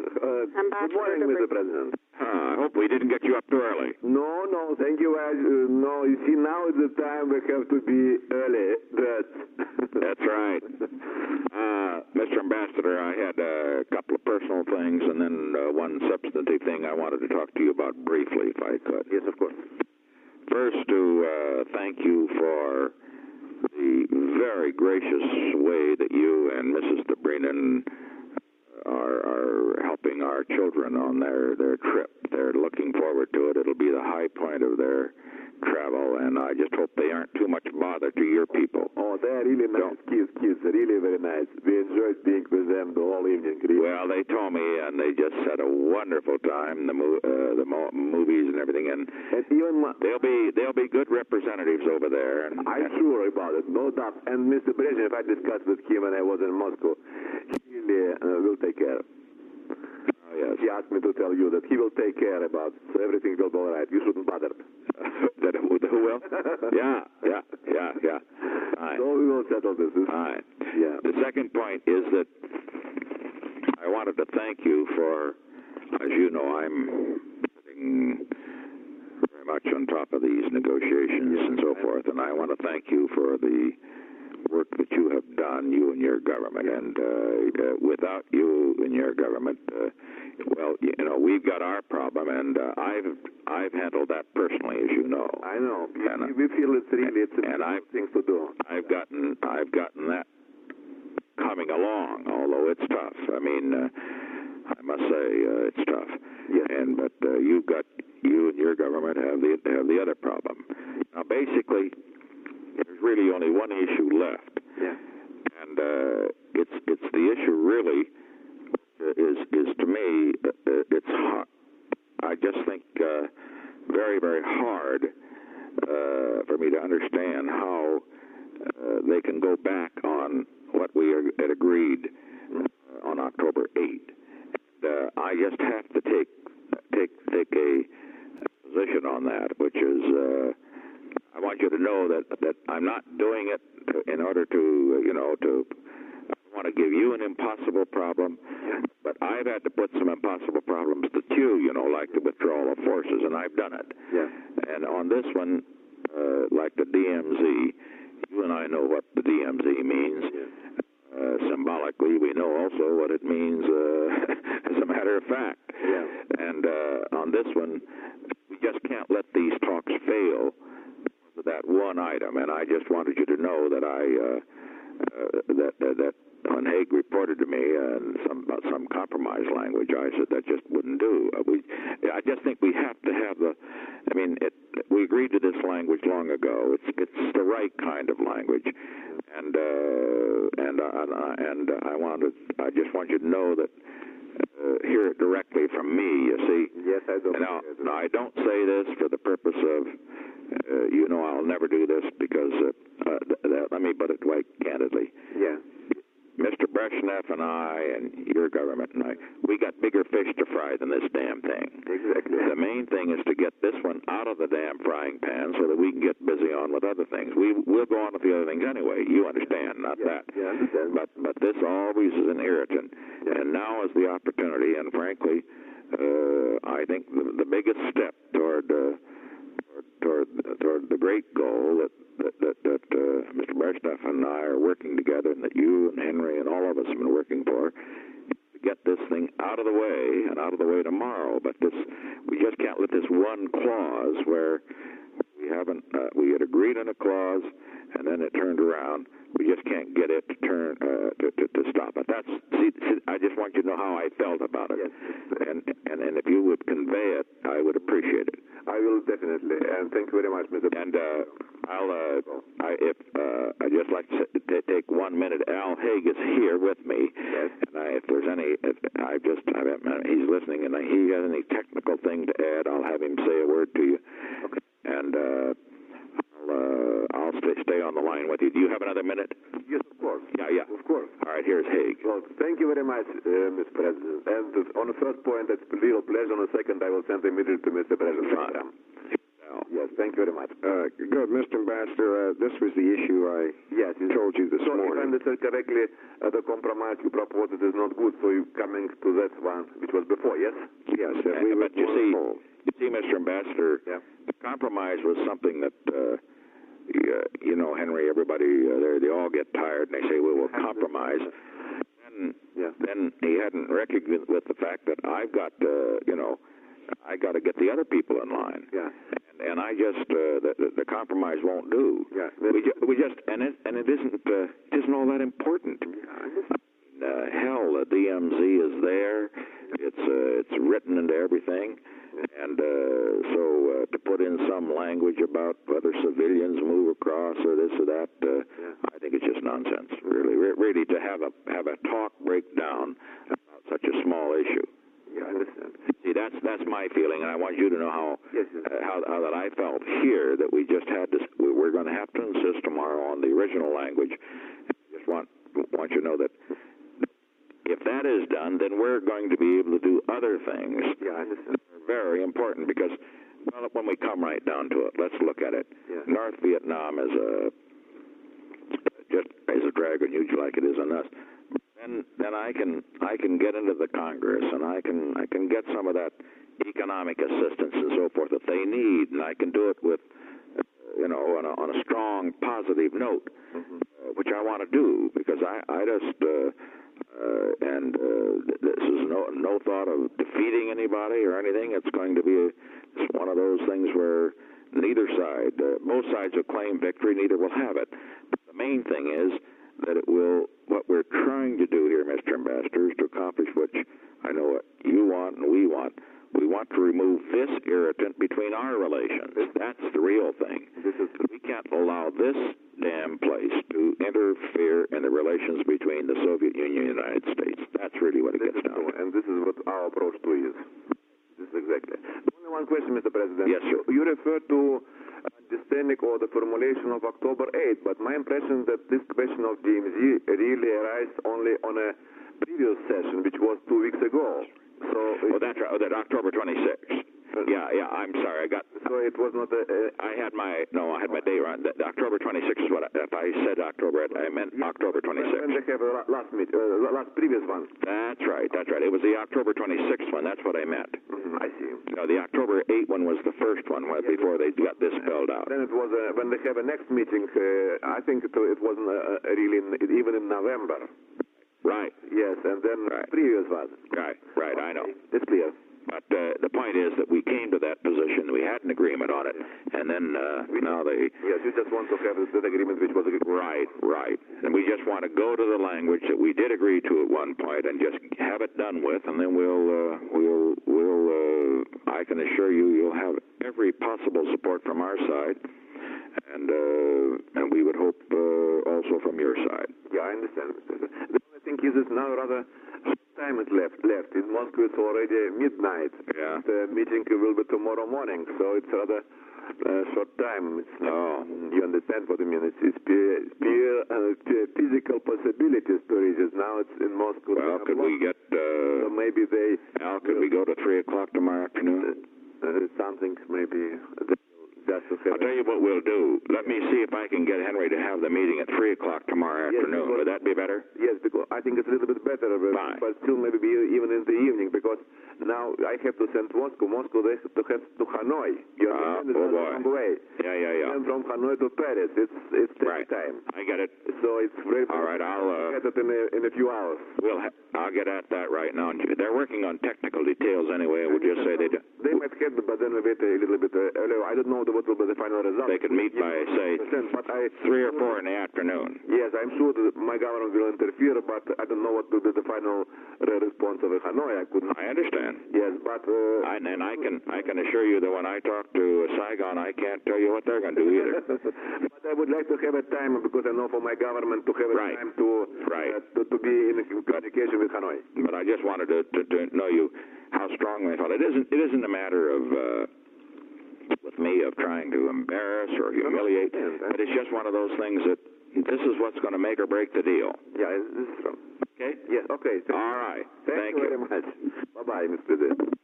Good morning, Mr. President. I hope we didn't get you up too early. No, thank you. No, you see, now is the time we have to be early. That's right. Mr. Ambassador, I had a couple of personal things and then one substantive thing I wanted to talk to you about briefly, if I could. Yes, of course. First, to thank you for the very gracious way that you and Mrs. Dobrynin are helping our children on their trip. They're looking forward to it. It'll be the high point of their travel, and I just hope they aren't too much bother to your people. Oh, they're really nice kids, really very nice. We enjoyed being with them the whole evening. Really. Well, they told me, and they just had a wonderful time, the movies and everything, and even they'll be good representatives over there. And I'm sure about it, no doubt. And Mr. Brezhnev, I discussed with him when I was in Moscow. He really will take care. Oh, yes. He asked me to tell you that he will take care about, so everything will go all right. You shouldn't bother. Who will? Yeah. Right. So we will settle this. All right. Yeah. The second point is that I wanted to thank you for, as you know, I'm sitting very much on top of these negotiations and so forth, and I want to thank you for the work that you have done, you and your government. And without you and your government, well, you know, we've got our problem, and I've handled that personally, as you know. I know. We feel it's really a thing to do. I've gotten that coming along, although it's tough. I mean, I must say it's tough. Yes. But you and your government have the other problem. Now, basically, there's really only one issue left. Yeah. And it's the issue really is to me it's hard. I just think very, very hard for me to understand how they can go back on what we had agreed on October 8th. And, I just have to take a position on that, which is I want you to know that I'm not doing it in order to, I want to give you an impossible problem, but I've had to put some impossible problems to you, like the withdrawal of forces, and I've done it. Yeah. And on this one, like the DMZ, you and I know what the DMZ means. Yeah. Symbolically, we know also what it means as a matter of fact. Yeah. And on this one, we just can't let these talks fail with that one item. And I just wanted you to know that that when Haig reported to me about some compromise language, I said that just wouldn't do. I just think we have to have we agreed to this language long ago. It's the right kind of language, and I just want you to know that hear it directly from me. You see? Yes, I do. Now I don't say this for the purpose of I'll never do this because let me put it quite candidly. Yeah. Mr. Brezhnev and I and your government and we got bigger fish to fry than this damn thing. Exactly. The main thing is to get this one out of the damn frying pan so that we can get busy on with other things. We'll go on with the other things anyway. You understand, not that. Yeah, I understand. But this always is an irritant. Yeah. And now is the opportunity, and frankly, I think the biggest step toward the great goal that Mr. Brezhnev and I are working together, and that you and Henry and all of us have been working for, to get this thing out of the way, and out of the way tomorrow. But we just can't let this one clause where we had agreed on a clause, and then it turned around. We just can't get it to turn to stop it. I just want you to know how I felt about it. Yes. And if you would convey it, I would appreciate it. I will definitely, and thank you very much, Mr. And I'd just like to take 1 minute. Al Haig is here with me. Yes. And if there's he's listening, and he has any technical thing to add, I'll have him say a word to you. Okay. And I'll stay on the line with you. Do you have another minute? Yes, of course. Yeah. Of course. All right, here's Haig. Well, thank you very much, Mr. President. And on the first point, it's a real pleasure. On the second, I will send immediately to Mr. President. Yes, thank you very much. Good, Mr. Ambassador. This was the issue I told you this so morning. if I understand correctly, the compromise you proposed is not good, so you're coming to that one, which was before, yes? Yes, but you see, Mr. Ambassador, the compromise was something that, you know, Henry, everybody, they all get tired and they say, well, we'll compromise. Then he hadn't recognized with the fact that I've got, you know, I got to get the other people in line. Yeah. And I just, the compromise won't do. Yeah. We just, and it isn't all that important. Hell, the DMZ is there. It's written into everything. And so to put in some language about whether civilians move across or this or that, I think it's just nonsense. Really, to have a talk breakdown about such a small issue. Yeah, I understand. See, that's my feeling, and I want you to know how that I felt here. That we just had to. We're going to have to insist tomorrow on the original language. I just want you to know that if that is done, then we're going to be able to do other things. Yeah, I understand. Very important because, well, when we come right down to it, let's look at it. Yeah. North Vietnam is a drag on you like it is on us. Then I can get into the Congress and I can get some of that economic assistance and so forth that they need, and I can do it with you know on a strong positive note, which I want to do because I just this is no thought of defeating anybody or anything. It's going to be it's one of those things where neither side, both sides will claim victory, neither will have it. But the main thing is that it will, what we're trying to do here, Mr. Ambassador, is to accomplish which I know what you want and we want. We want to remove this irritant between our relations. That's the real thing. We can't allow this damn place to interfere in the relations between the Soviet Union and the United States. That's really what it gets down to. And this is what our approach to is. This is exactly. Only one question, Mr. President. Yes, sir. You referred to understanding or the formulation of October 8th, but my impression that this question of DMZ really arose only on a previous session, which was 2 weeks ago. So that's right. That October 26th. Yeah. I'm sorry. So it was not I had my date wrong. The October 26th is what if I said October, I meant October 26th. When they have a last previous one. That's right. It was the October 26th one. That's what I meant. I see. No, the October 8th one was the first one before they got this spelled out. Then it was when they have a next meeting. I think it wasn't really even in November. Right. Yes, and then previous one. Right. I know. It's clear. But the point is that we came to that position. We had an agreement on it, and then now they. Yes, you just want to have that agreement, which was right. And we just want to go to the language that we did agree to at one point, and just have it done with, and then we'll. I can assure you'll have every possible support from our side, and we would hope also from your side. Yeah, I understand. The only thing is, now rather. Time is left. In Moscow, it's already midnight. Yeah. The meeting will be tomorrow morning, so it's rather short time. It's you understand what I mean? It's physical possibilities to reach it. Now it's in Moscow. Well, could we get? So maybe they. Al, could we go to 3:00 tomorrow afternoon? Something maybe. I'll tell you what we'll do. Let me see if I can get Henry to have the meeting at 3:00 tomorrow afternoon. Would that be better? Yes, because I think it's a little bit better, but still maybe even in the evening, because now I have to send Moscow they have to Hanoi. You understand? It's a long way. Yeah. And from Hanoi to Paris, it's takes time. I get it. So it's very. All right, I'll get it in a few hours. I'll get at that right now. They're working on technical details anyway. We'll just say they might have, but then we wait a little bit earlier. I don't know what will be the final result. They could meet by, say, 3 or 4 in the afternoon. Yes, I'm sure that my government will interfere, but I don't know what will be the final response of Hanoi. I understand. Yes, but... and I can assure you that when I talk to Saigon, I can't tell you what they're going to do either. But I would like to have a time, because I know for my government to have a time to be in communication with Hanoi. But I just wanted to know you how strongly I felt. It isn't a matter of... with me of trying to embarrass or humiliate, but it's just one of those things that this is what's going to make or break the deal. Yeah, this is true. Okay? Yes, okay. All right. Thank you very much. Bye-bye, Mr. President.